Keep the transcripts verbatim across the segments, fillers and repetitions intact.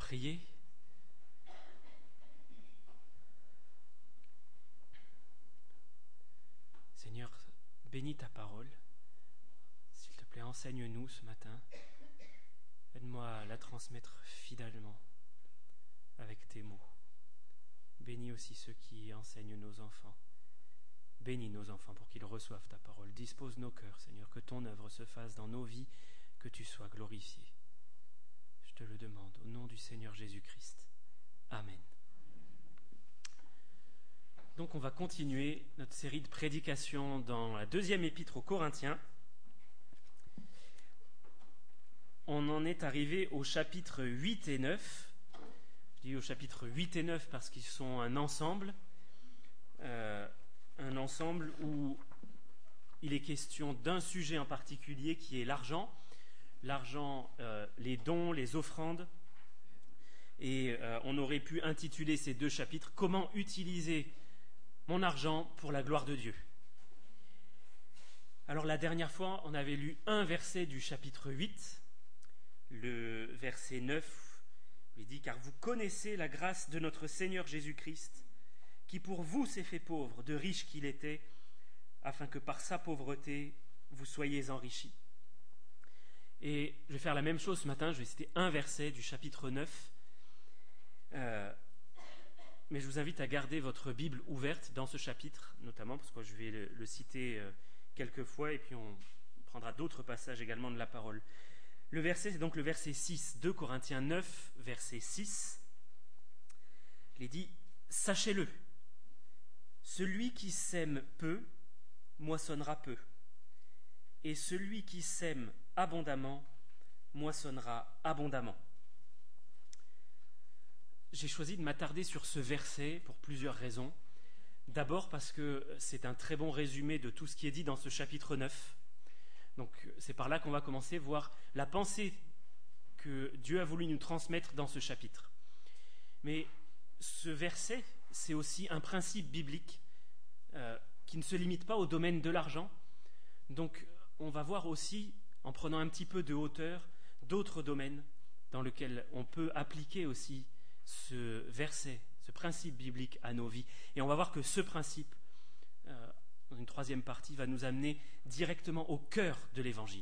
prier. Seigneur, bénis ta parole. S'il te plaît, enseigne-nous ce matin. Aide-moi à la transmettre fidèlement avec tes mots. Bénis aussi ceux qui enseignent nos enfants. Bénis nos enfants pour qu'ils reçoivent ta parole. Dispose nos cœurs, Seigneur, que ton œuvre se fasse dans nos vies, que tu sois glorifié. Je te le demande au nom du Seigneur Jésus-Christ. Amen. Donc on va continuer notre série de prédications dans la deuxième épître aux Corinthiens. On en est arrivé au chapitre huit et neuf. Je dis au chapitre huit et neuf parce qu'ils sont un ensemble. Euh, un ensemble où il est question d'un sujet en particulier qui est l'argent. L'argent, euh, les dons, les offrandes. Et euh, on aurait pu intituler ces deux chapitres « Comment utiliser mon argent pour la gloire de Dieu ». Alors la dernière fois, on avait lu un verset du chapitre huit, le verset neuf, où il dit « Car vous connaissez la grâce de notre Seigneur Jésus-Christ, qui pour vous s'est fait pauvre, de riche qu'il était, afin que par sa pauvreté, vous soyez enrichis. » Et je vais faire la même chose ce matin, je vais citer un verset du chapitre neuf, euh, mais je vous invite à garder votre Bible ouverte dans ce chapitre, notamment parce que je vais le, le citer euh, quelques fois, et puis on prendra d'autres passages également de la parole. Le verset, c'est donc le verset six, deux Corinthiens neuf, verset six. Il est dit « Sachez-le, celui qui sème peu, moissonnera peu, et celui qui sème abondamment, moissonnera abondamment. » J'ai choisi de m'attarder sur ce verset pour plusieurs raisons. D'abord parce que c'est un très bon résumé de tout ce qui est dit dans ce chapitre neuf. Donc c'est par là qu'on va commencer à voir la pensée que Dieu a voulu nous transmettre dans ce chapitre. Mais ce verset, c'est aussi un principe biblique euh, qui ne se limite pas au domaine de l'argent. Donc on va voir aussi, en prenant un petit peu de hauteur, d'autres domaines dans lesquels on peut appliquer aussi ce verset, ce principe biblique à nos vies. Et on va voir que ce principe, euh, dans une troisième partie, va nous amener directement au cœur de l'Évangile.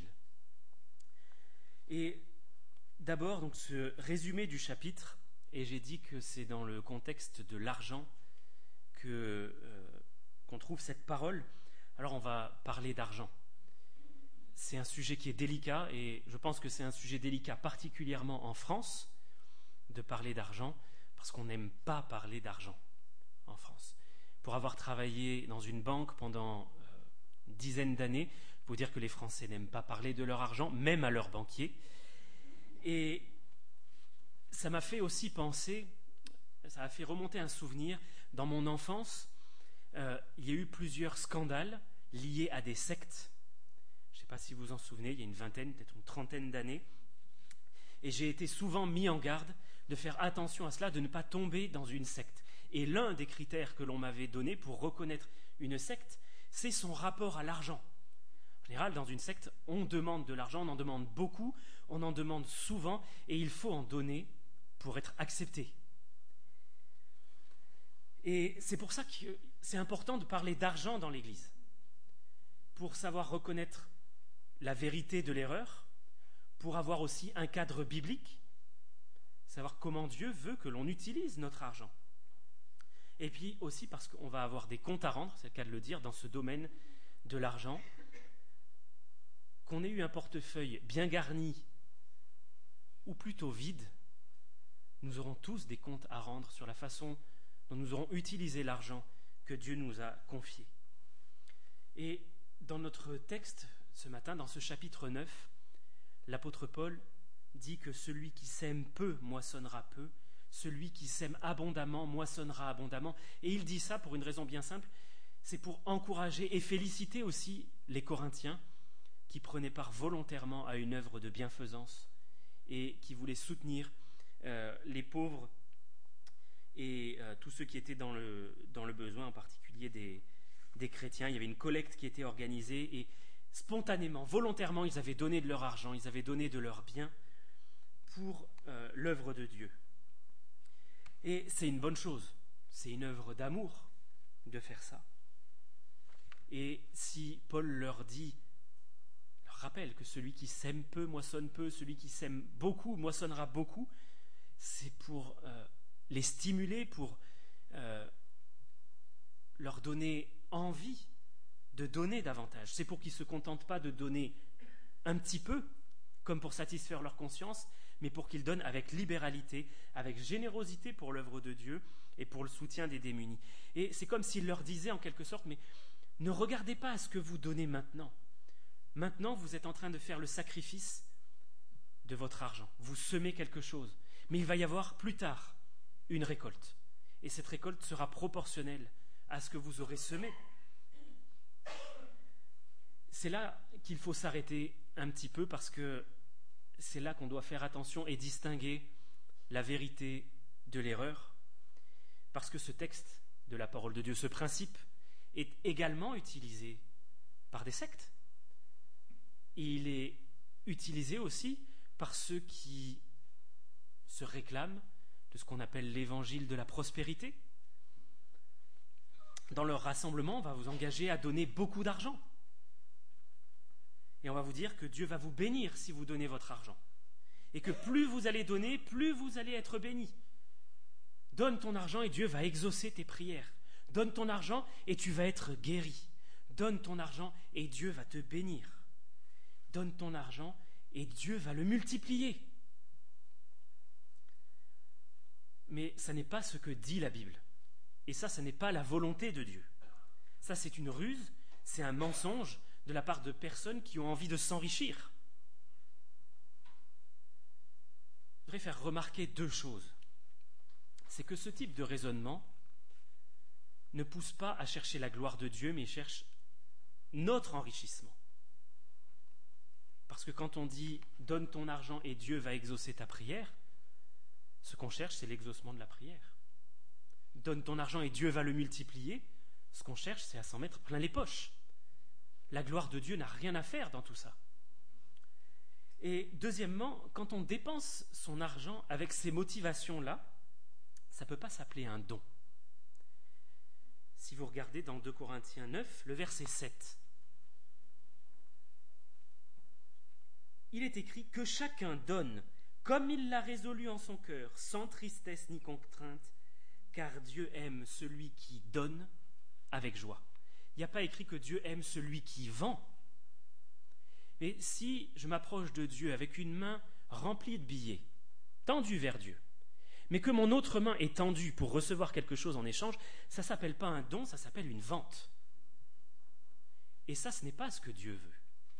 Et d'abord, donc, ce résumé du chapitre, et j'ai dit que c'est dans le contexte de l'argent que, euh, qu'on trouve cette parole. Alors on va parler d'argent. C'est un sujet qui est délicat, et je pense que c'est un sujet délicat particulièrement en France, de parler d'argent, parce qu'on n'aime pas parler d'argent en France. Pour avoir travaillé dans une banque pendant euh, une dizaine d'années, il faut dire que les Français n'aiment pas parler de leur argent, même à leurs banquiers. Et ça m'a fait aussi penser, ça a fait remonter un souvenir. Dans mon enfance, euh, il y a eu plusieurs scandales liés à des sectes. Je ne sais pas si vous vous en souvenez, il y a une vingtaine, peut-être une trentaine d'années. Et j'ai été souvent mis en garde de faire attention à cela, de ne pas tomber dans une secte. Et l'un des critères que l'on m'avait donné pour reconnaître une secte, c'est son rapport à l'argent. En général, dans une secte, on demande de l'argent, on en demande beaucoup, on en demande souvent, et il faut en donner pour être accepté. Et c'est pour ça que c'est important de parler d'argent dans l'Église, pour savoir reconnaître la vérité de l'erreur, pour avoir aussi un cadre biblique, savoir comment Dieu veut que l'on utilise notre argent. Et puis aussi parce qu'on va avoir des comptes à rendre, c'est le cas de le dire, dans ce domaine de l'argent. Qu'on ait eu un portefeuille bien garni ou plutôt vide, nous aurons tous des comptes à rendre sur la façon dont nous aurons utilisé l'argent que Dieu nous a confié. Et dans notre texte ce matin, dans ce chapitre neuf, l'apôtre Paul dit que celui qui sème peu moissonnera peu, celui qui sème abondamment moissonnera abondamment. Et il dit ça pour une raison bien simple, c'est pour encourager et féliciter aussi les Corinthiens qui prenaient part volontairement à une œuvre de bienfaisance et qui voulaient soutenir euh, les pauvres et euh, tous ceux qui étaient dans le, dans le besoin, en particulier des, des chrétiens. Il y avait une collecte qui était organisée et spontanément, volontairement, ils avaient donné de leur argent, ils avaient donné de leurs biens pour euh, l'œuvre de Dieu. Et c'est une bonne chose, c'est une œuvre d'amour de faire ça. Et si Paul leur dit, leur rappelle que celui qui sème peu moissonne peu, celui qui sème beaucoup moissonnera beaucoup, c'est pour euh, les stimuler, pour euh, leur donner envie de donner davantage. C'est pour qu'ils ne se contentent pas de donner un petit peu, comme pour satisfaire leur conscience, mais pour qu'ils donnent avec libéralité, avec générosité pour l'œuvre de Dieu et pour le soutien des démunis. Et c'est comme s'il leur disait en quelque sorte, mais ne regardez pas à ce que vous donnez maintenant. Maintenant, vous êtes en train de faire le sacrifice de votre argent. Vous semez quelque chose, mais il va y avoir plus tard une récolte. Et cette récolte sera proportionnelle à ce que vous aurez semé. C'est là qu'il faut s'arrêter un petit peu parce que c'est là qu'on doit faire attention et distinguer la vérité de l'erreur. Parce que ce texte de la parole de Dieu, ce principe, est également utilisé par des sectes. Il est utilisé aussi par ceux qui se réclament de ce qu'on appelle l'évangile de la prospérité. Dans leur rassemblement, on va vous engager à donner beaucoup d'argent. Et on va vous dire que Dieu va vous bénir si vous donnez votre argent. Et que plus vous allez donner, plus vous allez être béni. Donne ton argent et Dieu va exaucer tes prières. Donne ton argent et tu vas être guéri. Donne ton argent et Dieu va te bénir. Donne ton argent et Dieu va le multiplier. Mais ça n'est pas ce que dit la Bible. Et ça, ça n'est pas la volonté de Dieu. Ça, c'est une ruse, c'est un mensonge de la part de personnes qui ont envie de s'enrichir. Je voudrais faire remarquer deux choses. C'est que ce type de raisonnement ne pousse pas à chercher la gloire de Dieu, mais cherche notre enrichissement. Parce que quand on dit « donne ton argent et Dieu va exaucer ta prière », ce qu'on cherche, c'est l'exaucement de la prière. « Donne ton argent et Dieu va le multiplier », ce qu'on cherche, c'est à s'en mettre plein les poches. La gloire de Dieu n'a rien à faire dans tout ça. Et deuxièmement, quand on dépense son argent avec ces motivations-là, ça ne peut pas s'appeler un don. Si vous regardez dans deux Corinthiens neuf, le verset sept, il est écrit que chacun donne comme il l'a résolu en son cœur, sans tristesse ni contrainte, car Dieu aime celui qui donne avec joie. Il n'y a pas écrit que Dieu aime celui qui vend. Mais si je m'approche de Dieu avec une main remplie de billets, tendue vers Dieu, mais que mon autre main est tendue pour recevoir quelque chose en échange, ça ne s'appelle pas un don, ça s'appelle une vente. Et ça, ce n'est pas ce que Dieu veut.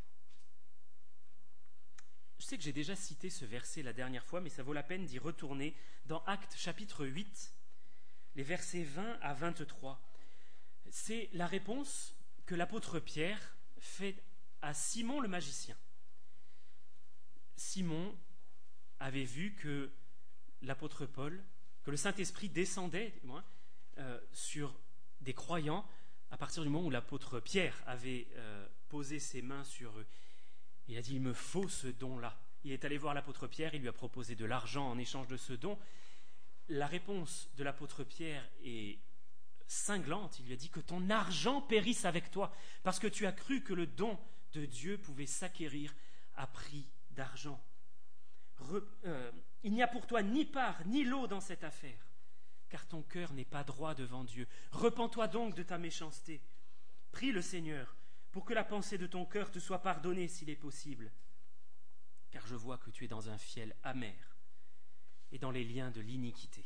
Je sais que j'ai déjà cité ce verset la dernière fois, mais ça vaut la peine d'y retourner dans Actes chapitre huit, les versets vingt à vingt-trois. C'est la réponse que l'apôtre Pierre fait à Simon le magicien. Simon avait vu que l'apôtre Paul, que le Saint-Esprit descendait du moins, euh, sur des croyants à partir du moment où l'apôtre Pierre avait euh, posé ses mains sur eux. Il a dit, il me faut ce don-là. Il est allé voir l'apôtre Pierre, il lui a proposé de l'argent en échange de ce don. La réponse de l'apôtre Pierre est cinglante. Il lui a dit que ton argent périsse avec toi, parce que tu as cru que le don de Dieu pouvait s'acquérir à prix d'argent. Re, euh, il n'y a pour toi ni part ni lot dans cette affaire, car ton cœur n'est pas droit devant Dieu. Repens-toi donc de ta méchanceté. Prie le Seigneur pour que la pensée de ton cœur te soit pardonnée s'il est possible, car je vois que tu es dans un fiel amer et dans les liens de l'iniquité.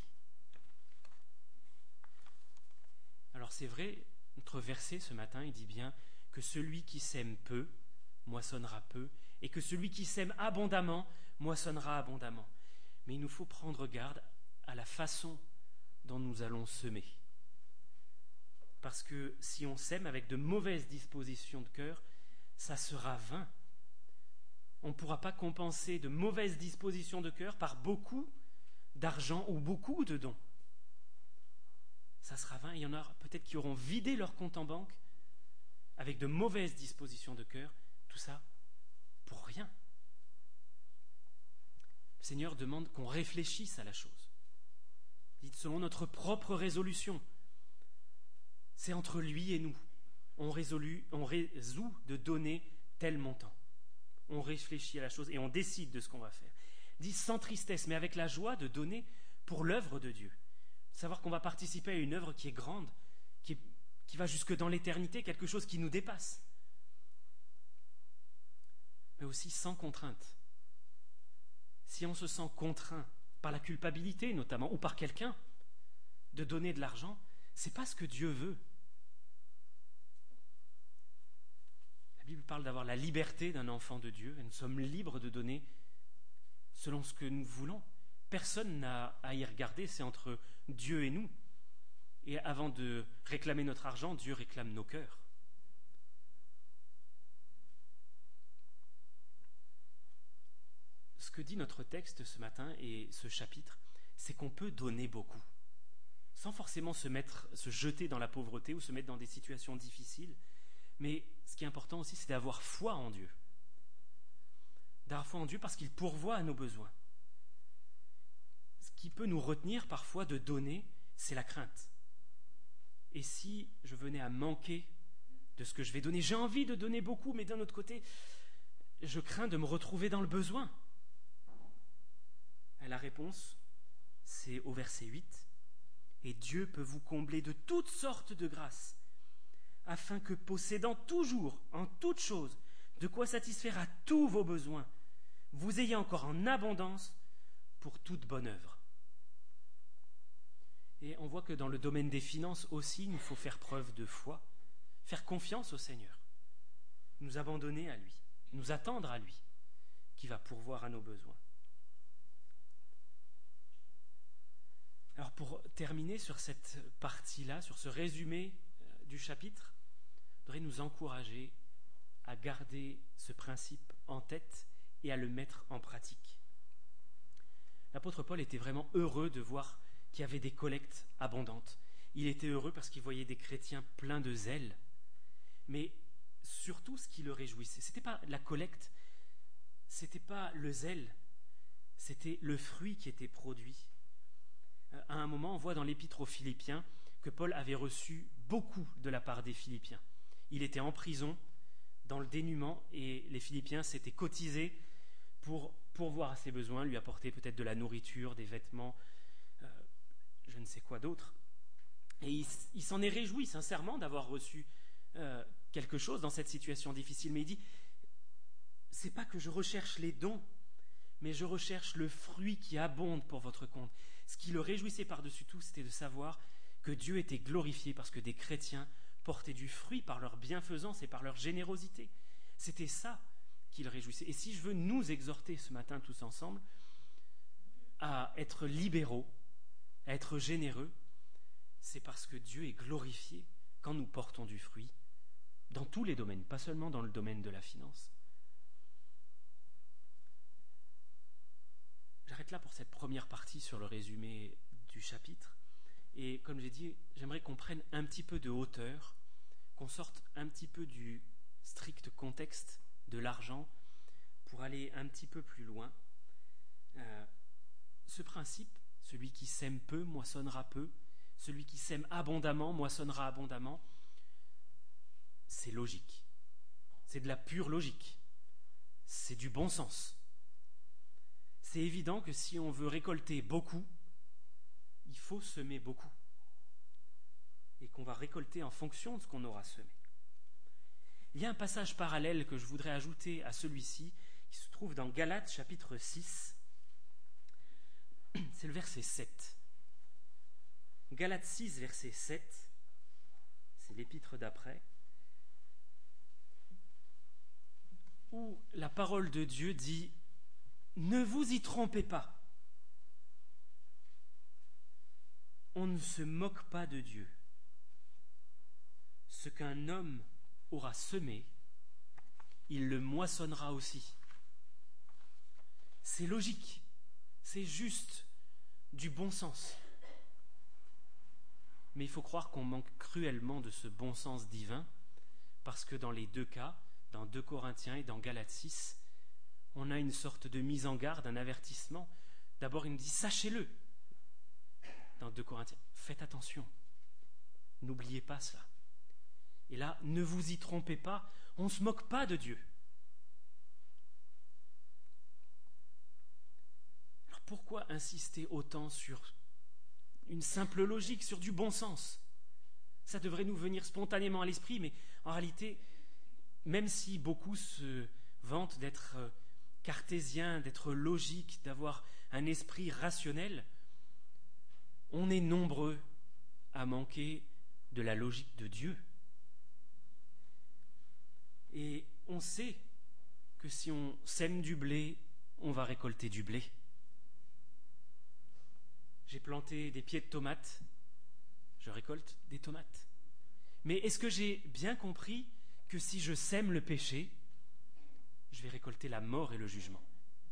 Alors c'est vrai, notre verset ce matin, il dit bien que celui qui sème peu moissonnera peu, et que celui qui sème abondamment moissonnera abondamment. Mais il nous faut prendre garde à la façon dont nous allons semer. Parce que si on sème avec de mauvaises dispositions de cœur, ça sera vain. On ne pourra pas compenser de mauvaises dispositions de cœur par beaucoup d'argent ou beaucoup de dons. Ça sera vain. Il y en a peut-être qui auront vidé leur compte en banque avec de mauvaises dispositions de cœur. Tout ça pour rien. Le Seigneur demande qu'on réfléchisse à la chose. Dites selon notre propre résolution. C'est entre lui et nous. On, résolu, on résout de donner tel montant. On réfléchit à la chose et on décide de ce qu'on va faire. Dit sans tristesse, mais avec la joie de donner pour l'œuvre de Dieu. Savoir qu'on va participer à une œuvre qui est grande, qui, est, qui va jusque dans l'éternité, quelque chose qui nous dépasse. Mais aussi sans contrainte. Si on se sent contraint par la culpabilité notamment, ou par quelqu'un, de donner de l'argent, c'est pas ce que Dieu veut. La Bible parle d'avoir la liberté d'un enfant de Dieu, et nous sommes libres de donner selon ce que nous voulons. Personne n'a à y regarder, c'est entre Dieu et nous. Et avant de réclamer notre argent, Dieu réclame nos cœurs. Ce que dit notre texte ce matin et ce chapitre, c'est qu'on peut donner beaucoup, sans forcément se mettre, se jeter dans la pauvreté ou se mettre dans des situations difficiles. Mais ce qui est important aussi, c'est d'avoir foi en Dieu. D'avoir foi en Dieu parce qu'il pourvoit à nos besoins. Ce qui peut nous retenir parfois de donner, c'est la crainte. Et si je venais à manquer de ce que je vais donner, j'ai envie de donner beaucoup, mais d'un autre côté, je crains de me retrouver dans le besoin. Et la réponse, c'est au verset huit. Et Dieu peut vous combler de toutes sortes de grâces, afin que, possédant toujours, en toutes choses, de quoi satisfaire à tous vos besoins, vous ayez encore en abondance pour toute bonne œuvre. Et on voit que dans le domaine des finances aussi, il nous faut faire preuve de foi, faire confiance au Seigneur, nous abandonner à lui, nous attendre à lui, qui va pourvoir à nos besoins. Alors pour terminer sur cette partie-là, sur ce résumé du chapitre, je voudrais nous encourager à garder ce principe en tête et à le mettre en pratique. L'apôtre Paul était vraiment heureux de voir qu'il y avait des collectes abondantes. Il était heureux parce qu'il voyait des chrétiens pleins de zèle. Mais surtout, ce qui le réjouissait, ce n'était pas la collecte, ce n'était pas le zèle, c'était le fruit qui était produit. À un moment, on voit dans l'épître aux Philippiens que Paul avait reçu beaucoup de la part des Philippiens. Il était en prison, dans le dénuement, et les Philippiens s'étaient cotisés pour pourvoir à ses besoins, lui apporter peut-être de la nourriture, des vêtements, euh, je ne sais quoi d'autre. Et il, il s'en est réjoui sincèrement d'avoir reçu euh, quelque chose dans cette situation difficile. Mais il dit, c'est pas que je recherche les dons, mais je recherche le fruit qui abonde pour votre compte. Ce qui le réjouissait par-dessus tout, c'était de savoir que Dieu était glorifié parce que des chrétiens portaient du fruit par leur bienfaisance et par leur générosité. C'était ça qui le réjouissait. Et si je veux nous exhorter ce matin tous ensemble à être libéraux, à être généreux, c'est parce que Dieu est glorifié quand nous portons du fruit dans tous les domaines, pas seulement dans le domaine de la finance. J'arrête là pour cette première partie sur le résumé du chapitre. Et comme j'ai dit, j'aimerais qu'on prenne un petit peu de hauteur, qu'on sorte un petit peu du strict contexte de l'argent pour aller un petit peu plus loin. Euh, ce principe, celui qui sème peu moissonnera peu, celui qui sème abondamment moissonnera abondamment, c'est logique. C'est de la pure logique. C'est du bon sens. C'est évident que si on veut récolter beaucoup, il faut semer beaucoup. Et qu'on va récolter en fonction de ce qu'on aura semé. Il y a un passage parallèle que je voudrais ajouter à celui-ci, qui se trouve dans Galates chapitre six. C'est le verset sept. Galates six, verset sept. C'est l'épître d'après. Où la parole de Dieu dit « Ne vous y trompez pas. On ne se moque pas de Dieu. Ce qu'un homme aura semé, il le moissonnera aussi. » C'est logique, c'est juste, du bon sens. Mais il faut croire qu'on manque cruellement de ce bon sens divin, parce que dans les deux cas, dans deux Corinthiens et dans Galates six, on a une sorte de mise en garde, un avertissement. D'abord, il nous dit « Sachez-le ». dans deux Corinthiens. Faites attention. N'oubliez pas cela. Et là, ne vous y trompez pas, on ne se moque pas de Dieu. Alors pourquoi insister autant sur une simple logique, sur du bon sens? Ça devrait nous venir spontanément à l'esprit, mais en réalité, même si beaucoup se vantent d'être cartésiens, d'être logiques, d'avoir un esprit rationnel, on est nombreux à manquer de la logique de Dieu. Et on sait que si on sème du blé, on va récolter du blé. J'ai planté des pieds de tomates, je récolte des tomates. Mais est-ce que j'ai bien compris que si je sème le péché, je vais récolter la mort et le jugement?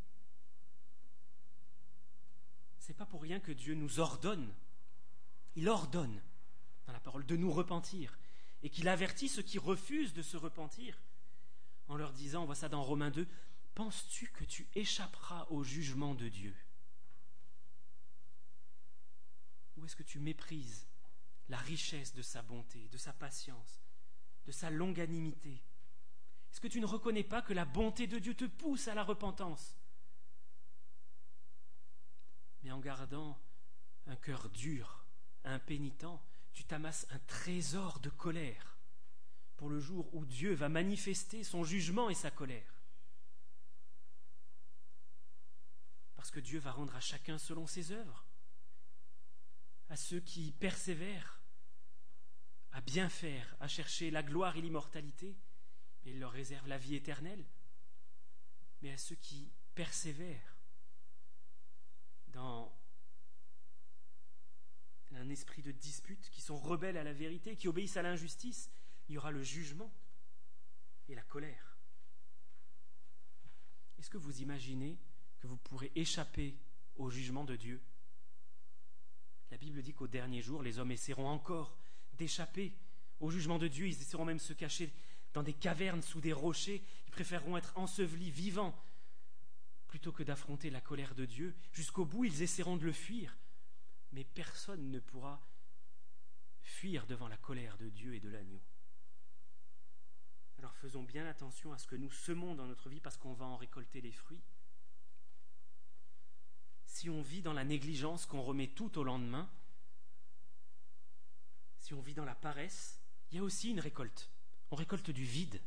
C'est pas pour rien que Dieu nous ordonne, il ordonne dans la parole de nous repentir et qu'il avertit ceux qui refusent de se repentir en leur disant, on voit ça dans Romains deux, penses-tu que tu échapperas au jugement de Dieu? Ou est-ce que tu méprises la richesse de sa bonté, de sa patience, de sa longanimité? Est-ce que tu ne reconnais pas que la bonté de Dieu te pousse à la repentance? Mais en gardant un cœur dur, impénitent, tu t'amasses un trésor de colère pour le jour où Dieu va manifester son jugement et sa colère. Parce que Dieu va rendre à chacun selon ses œuvres. À ceux qui persévèrent à bien faire, à chercher la gloire et l'immortalité, mais il leur réserve la vie éternelle. Mais à ceux qui persévèrent dans un esprit de dispute, qui sont rebelles à la vérité, qui obéissent à l'injustice, il y aura le jugement et la colère. Est-ce que vous imaginez que vous pourrez échapper au jugement de Dieu? La Bible dit qu'au dernier jour, les hommes essaieront encore d'échapper au jugement de Dieu. Ils essaieront même de se cacher dans des cavernes, sous des rochers. Ils préféreront être ensevelis, vivants, plutôt que d'affronter la colère de Dieu. Jusqu'au bout, ils essaieront de le fuir. Mais personne ne pourra fuir devant la colère de Dieu et de l'agneau. Alors faisons bien attention à ce que nous semons dans notre vie, parce qu'on va en récolter les fruits. Si on vit dans la négligence qu'on remet tout au lendemain, si on vit dans la paresse, il y a aussi une récolte. On récolte du vide.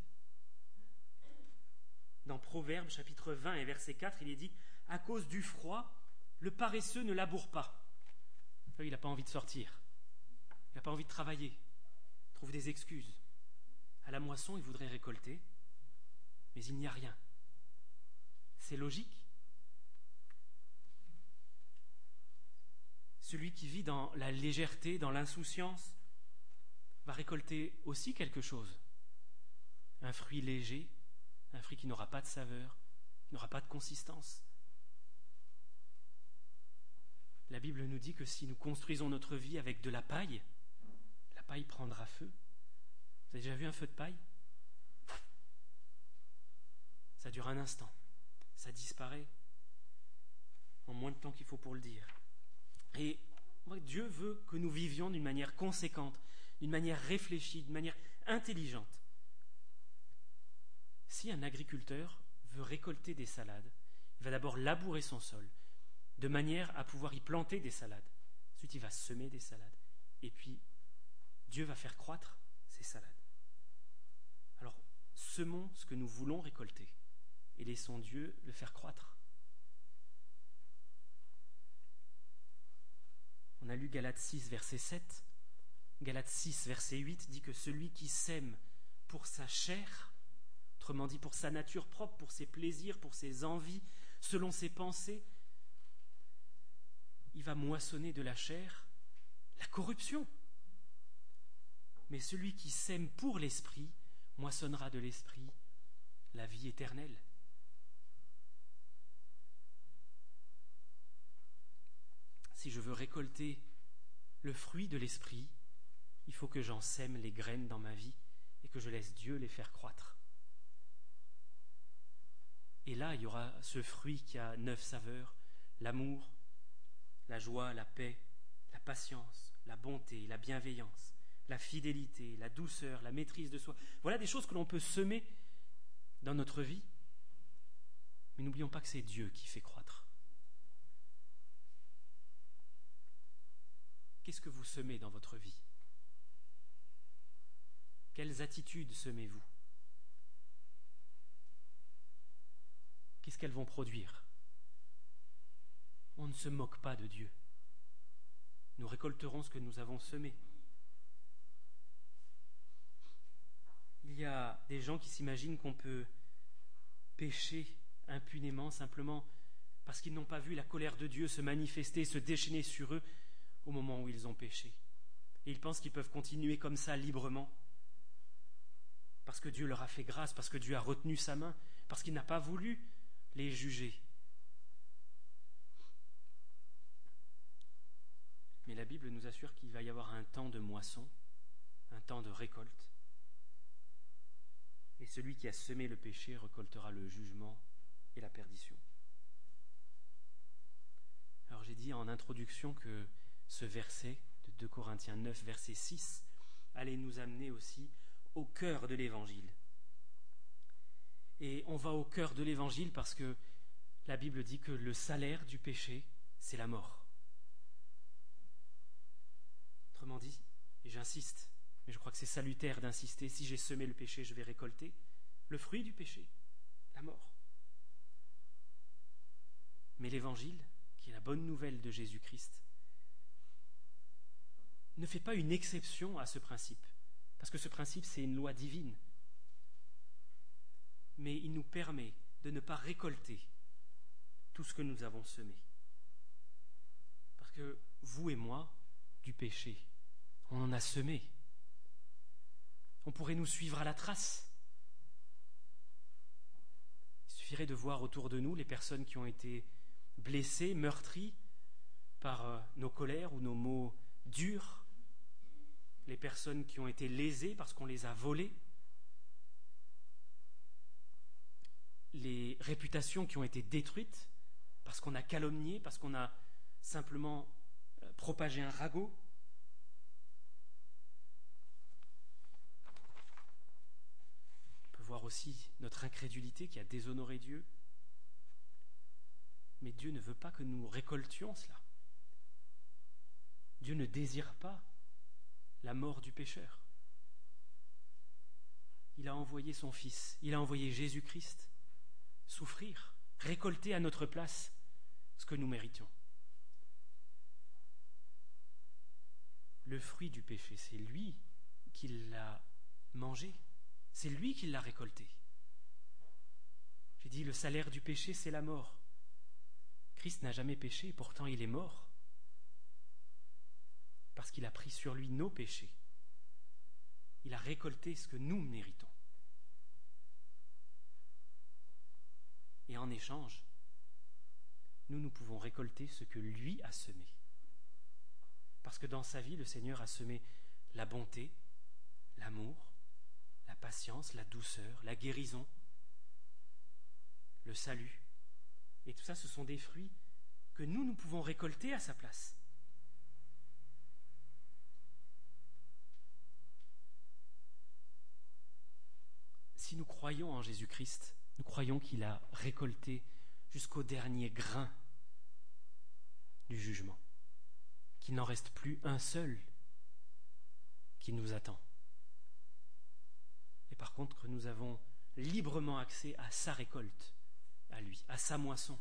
Dans Proverbes chapitre vingt et verset quatre, il est dit « À cause du froid, le paresseux ne laboure pas. » Il n'a pas envie de sortir. Il n'a pas envie de travailler. Il trouve des excuses. À la moisson, il voudrait récolter, mais il n'y a rien. C'est logique. Celui qui vit dans la légèreté, dans l'insouciance, va récolter aussi quelque chose. Un fruit léger, un fruit qui n'aura pas de saveur, qui n'aura pas de consistance. La Bible nous dit que si nous construisons notre vie avec de la paille, la paille prendra feu. Vous avez déjà vu un feu de paille? Ça dure un instant, ça disparaît en moins de temps qu'il faut pour le dire. Et Dieu veut que nous vivions d'une manière conséquente, d'une manière réfléchie, d'une manière intelligente. Si un agriculteur veut récolter des salades, il va d'abord labourer son sol, de manière à pouvoir y planter des salades. Ensuite, il va semer des salades. Et puis, Dieu va faire croître ces salades. Alors, semons ce que nous voulons récolter et laissons Dieu le faire croître. On a lu Galates six, verset sept. Galates six, verset huit dit que celui qui sème pour sa chair, autrement dit pour sa nature propre, pour ses plaisirs, pour ses envies, selon ses pensées, il va moissonner de la chair la corruption. Mais celui qui sème pour l'esprit moissonnera de l'esprit la vie éternelle. Si je veux récolter le fruit de l'esprit, il faut que j'en sème les graines dans ma vie et que je laisse Dieu les faire croître. Et là, il y aura ce fruit qui a neuf saveurs, l'amour, la joie, la paix, la patience, la bonté, la bienveillance, la fidélité, la douceur, la maîtrise de soi. Voilà des choses que l'on peut semer dans notre vie. Mais n'oublions pas que c'est Dieu qui fait croître. Qu'est-ce que vous semez dans votre vie? Quelles attitudes semez-vous? Qu'est-ce qu'elles vont produire? On ne se moque pas de Dieu. Nous récolterons ce que nous avons semé. Il y a des gens qui s'imaginent qu'on peut pécher impunément simplement parce qu'ils n'ont pas vu la colère de Dieu se manifester, se déchaîner sur eux au moment où ils ont péché. Et ils pensent qu'ils peuvent continuer comme ça librement parce que Dieu leur a fait grâce, parce que Dieu a retenu sa main, parce qu'il n'a pas voulu les juger. Mais la Bible nous assure qu'il va y avoir un temps de moisson, un temps de récolte. Et celui qui a semé le péché récoltera le jugement et la perdition. Alors j'ai dit en introduction que ce verset de deux Corinthiens neuf, verset six, allait nous amener aussi au cœur de l'Évangile. Et on va au cœur de l'Évangile parce que la Bible dit que le salaire du péché, c'est la mort. Autrement dit, et j'insiste, mais je crois que c'est salutaire d'insister, si j'ai semé le péché, je vais récolter le fruit du péché, la mort. Mais l'Évangile, qui est la bonne nouvelle de Jésus-Christ, ne fait pas une exception à ce principe, parce que ce principe, c'est une loi divine. Mais il nous permet de ne pas récolter tout ce que nous avons semé. Parce que vous et moi, du péché, on en a semé. On pourrait nous suivre à la trace. Il suffirait de voir autour de nous les personnes qui ont été blessées, meurtries par nos colères ou nos mots durs, les personnes qui ont été lésées parce qu'on les a volées, les réputations qui ont été détruites parce qu'on a calomnié, parce qu'on a simplement propagé un ragot. On peut voir aussi notre incrédulité qui a déshonoré Dieu. Mais Dieu ne veut pas que nous récoltions cela. Dieu ne désire pas la mort du pécheur. Il a envoyé son Fils, il a envoyé Jésus-Christ souffrir, récolter à notre place ce que nous méritions. Le fruit du péché, c'est lui qui l'a mangé, c'est lui qui l'a récolté. J'ai dit, le salaire du péché, c'est la mort. Christ n'a jamais péché, pourtant il est mort, parce qu'il a pris sur lui nos péchés. Il a récolté ce que nous méritons. Et en échange, nous, nous pouvons récolter ce que lui a semé. Parce que dans sa vie, le Seigneur a semé la bonté, l'amour, la patience, la douceur, la guérison, le salut. Et tout ça, ce sont des fruits que nous, nous pouvons récolter à sa place. Si nous croyons en Jésus-Christ, nous croyons qu'il a récolté jusqu'au dernier grain du jugement, qu'il n'en reste plus un seul qui nous attend. Et par contre, nous avons librement accès à sa récolte, à lui, à sa moisson.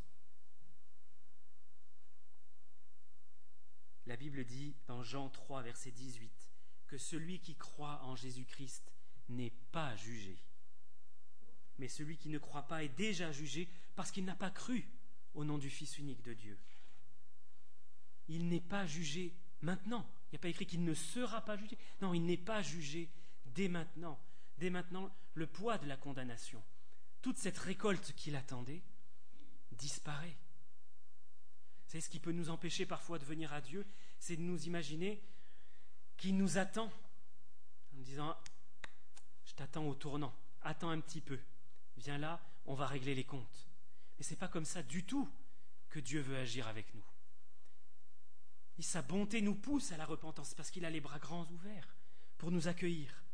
La Bible dit dans Jean trois, verset dix-huit, que celui qui croit en Jésus-Christ n'est pas jugé. Mais celui qui ne croit pas est déjà jugé parce qu'il n'a pas cru au nom du Fils unique de Dieu. Il n'est pas jugé maintenant. Il n'y a pas écrit qu'il ne sera pas jugé. Non, il n'est pas jugé dès maintenant. Dès maintenant, le poids de la condamnation, toute cette récolte qu'il attendait, disparaît. C'est ce qui peut nous empêcher parfois de venir à Dieu, c'est de nous imaginer qu'il nous attend en nous disant « Je t'attends au tournant, attends un petit peu. Viens là, on va régler les comptes. » Mais ce n'est pas comme ça du tout que Dieu veut agir avec nous. Et sa bonté nous pousse à la repentance parce qu'il a les bras grands ouverts pour nous accueillir.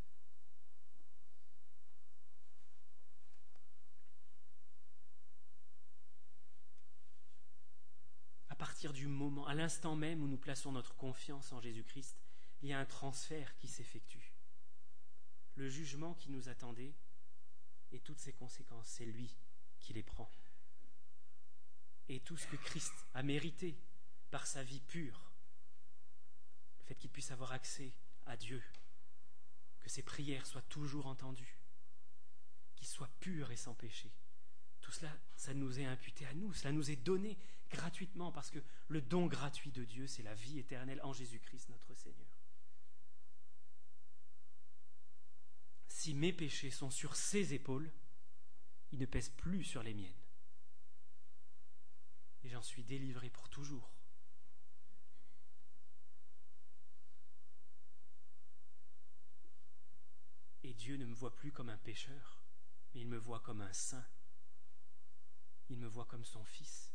À partir du moment, à l'instant même où nous plaçons notre confiance en Jésus-Christ, il y a un transfert qui s'effectue. Le jugement qui nous attendait et toutes ses conséquences, c'est lui qui les prend. Et tout ce que Christ a mérité par sa vie pure, le fait qu'il puisse avoir accès à Dieu, que ses prières soient toujours entendues, qu'il soit pur et sans péché, tout cela, ça nous est imputé à nous, cela nous est donné gratuitement parce que le don gratuit de Dieu, c'est la vie éternelle en Jésus-Christ notre Seigneur. Si mes péchés sont sur ses épaules, ils ne pèsent plus sur les miennes. Et j'en suis délivré pour toujours. Et Dieu ne me voit plus comme un pécheur, mais il me voit comme un saint. Il me voit comme son fils.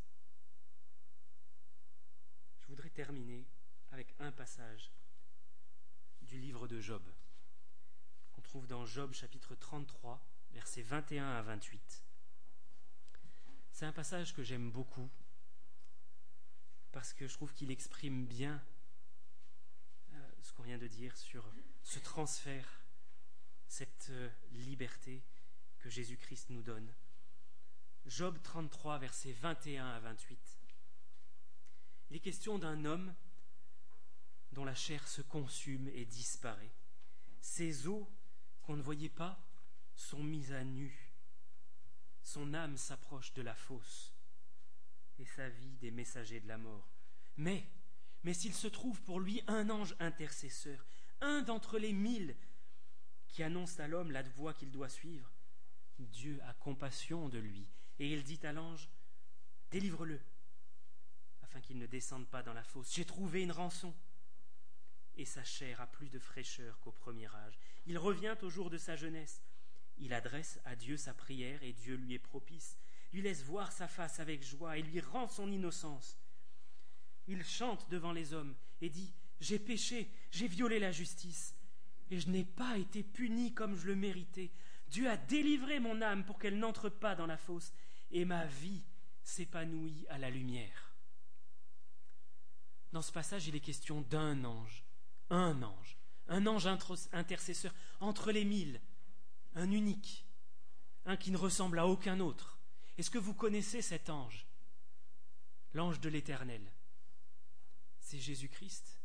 Je voudrais terminer avec un passage du livre de Job, qu'on trouve dans Job chapitre trente-trois, versets vingt et un à vingt-huit. C'est un passage que j'aime beaucoup, parce que je trouve qu'il exprime bien euh, ce qu'on vient de dire sur ce transfert, cette euh, liberté que Jésus-Christ nous donne. Job trente-trois, versets vingt et un à vingt-huit. Il est question d'un homme dont la chair se consume et disparaît. Ses os, qu'on ne voyait pas, sont mis à nu. Son âme s'approche de la fosse et sa vie des messagers de la mort. Mais, mais s'il se trouve pour lui un ange intercesseur, un d'entre les mille qui annonce à l'homme la voie qu'il doit suivre, Dieu a compassion de lui et il dit à l'ange, délivre-le, afin qu'il ne descende pas dans la fosse. J'ai trouvé une rançon. Et sa chair a plus de fraîcheur qu'au premier âge. Il revient au jour de sa jeunesse. Il adresse à Dieu sa prière et Dieu lui est propice, lui laisse voir sa face avec joie et lui rend son innocence. Il chante devant les hommes et dit, j'ai péché, j'ai violé la justice et je n'ai pas été puni comme je le méritais. Dieu a délivré mon âme pour qu'elle n'entre pas dans la fosse et ma vie s'épanouit à la lumière. Dans ce passage, il est question d'un ange, un ange, un ange intercesseur entre les mille, un unique, un qui ne ressemble à aucun autre. Est-ce que vous connaissez cet ange? L'ange de l'Éternel. C'est Jésus-Christ.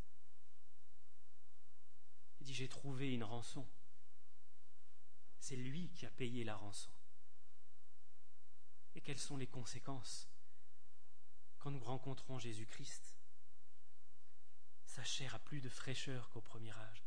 Il dit, j'ai trouvé une rançon. C'est lui qui a payé la rançon. Et quelles sont les conséquences quand nous rencontrons Jésus-Christ? Sa chair a plus de fraîcheur qu'au premier âge.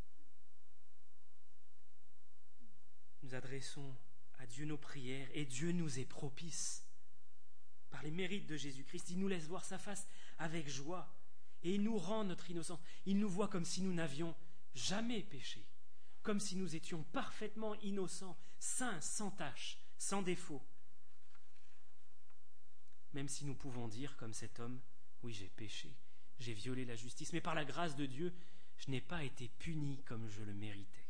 Nous adressons à Dieu nos prières et Dieu nous est propice. Par les mérites de Jésus-Christ, il nous laisse voir sa face avec joie et il nous rend notre innocence. Il nous voit comme si nous n'avions jamais péché, comme si nous étions parfaitement innocents, saints, sans tache, sans défaut. Même si nous pouvons dire, comme cet homme, oui, j'ai péché, j'ai violé la justice, mais par la grâce de Dieu, je n'ai pas été puni comme je le méritais.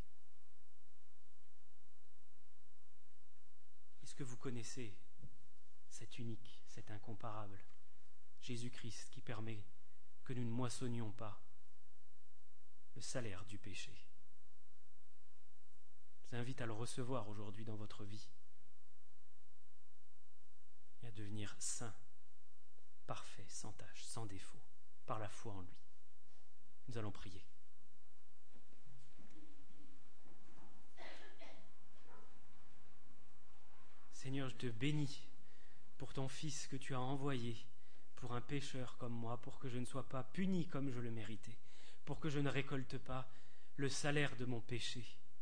Est-ce que vous connaissez cet unique, cet incomparable, Jésus-Christ qui permet que nous ne moissonnions pas le salaire du péché? Je vous invite à le recevoir aujourd'hui dans votre vie et à devenir saint, parfait, sans tache, sans défaut, par la foi en lui. Nous allons prier. Seigneur, je te bénis pour ton Fils que tu as envoyé pour un pécheur comme moi, pour que je ne sois pas puni comme je le méritais, pour que je ne récolte pas le salaire de mon péché.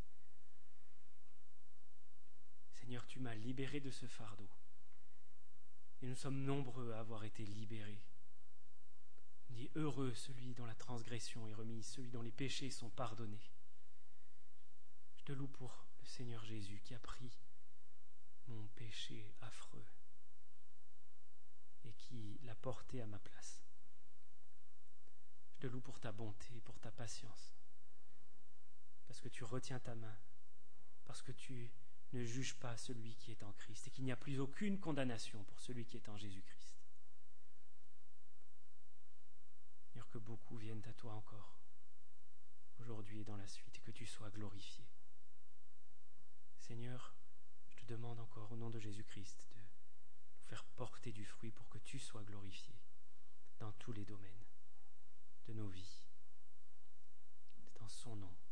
Seigneur, tu m'as libéré de ce fardeau. Et nous sommes nombreux à avoir été libérés. On dit heureux celui dont la transgression est remise, celui dont les péchés sont pardonnés. Je te loue pour le Seigneur Jésus qui a pris mon péché affreux et qui l'a porté à ma place. te loue pour ta bonté, pour ta patience, parce que tu retiens ta main, parce que tu ne juges pas celui qui est en Christ et qu'il n'y a plus aucune condamnation pour celui qui est en Jésus-Christ. Seigneur, que beaucoup viennent à toi encore, aujourd'hui et dans la suite, et que tu sois glorifié. Seigneur, je te demande encore au nom de Jésus-Christ de nous faire porter du fruit pour que tu sois glorifié dans tous les domaines de nos vies. C'est en son nom